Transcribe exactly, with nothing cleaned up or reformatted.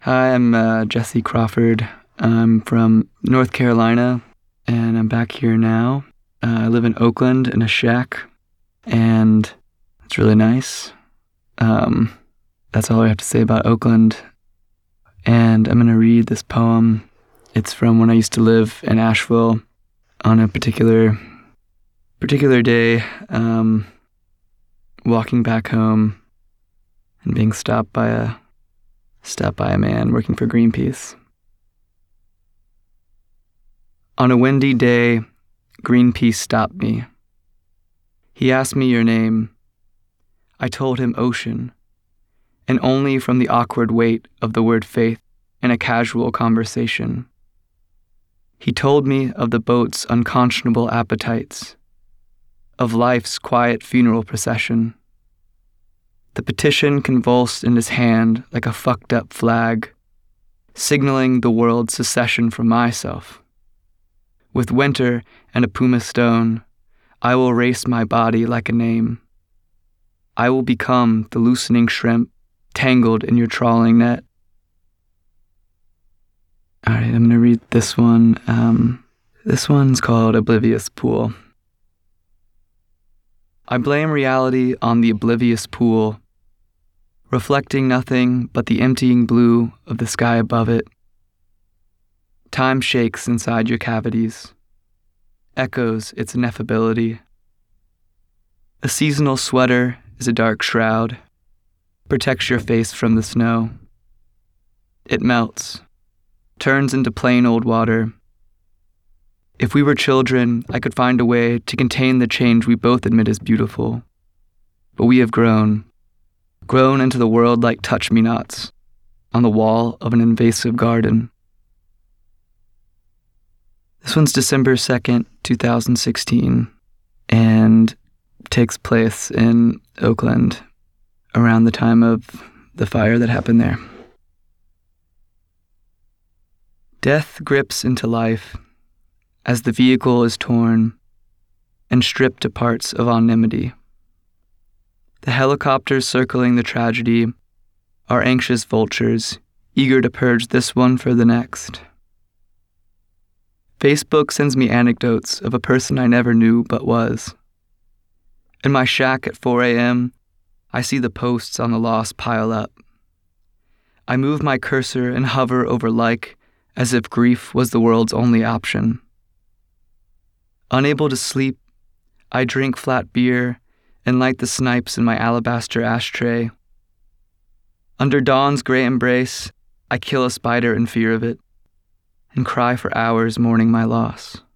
Hi, I'm uh, Jesse Crawford. I'm from North Carolina, and I'm back here now. Uh, I live in Oakland in a shack, and it's really nice. Um, that's all I have to say about Oakland. And I'm going to read this poem. It's from when I used to live in Asheville on a particular particular day, um, walking back home and being stopped by a stopped by a man working for Greenpeace. On a windy day, Greenpeace stopped me. He asked me your name. I told him Ocean, and only from the awkward weight of the word faith in a casual conversation. He told me of the boat's unconscionable appetites, of life's quiet funeral procession. The petition convulsed in his hand like a fucked up flag, signaling the world's secession from myself. With winter and a puma stone, I will race my body like a name. I will become the loosening shrimp tangled in your trawling net. All right, I'm going to read this one. Um, this one's called Oblivious Pool. I blame reality on the oblivious pool, reflecting nothing but the emptying blue of the sky above it. Time shakes inside your cavities, echoes its ineffability. A seasonal sweater is a dark shroud, protects your face from the snow. It melts, turns into plain old water. If we were children, I could find a way to contain the change we both admit is beautiful. But we have grown, grown into the world like touch-me-nots on the wall of an invasive garden. This one's December second, two thousand sixteen, and takes place in Oakland around the time of the fire that happened there. Death grips into life as the vehicle is torn and stripped to parts of anonymity. The helicopters circling the tragedy are anxious vultures, eager to purge this one for the next. Facebook sends me anecdotes of a person I never knew but was. In my shack at four a.m., I see the posts on the loss pile up. I move my cursor and hover over like as if grief was the world's only option. Unable to sleep, I drink flat beer and light the snipes in my alabaster ashtray. Under dawn's gray embrace, I kill a spider in fear of it and cry for hours mourning my loss.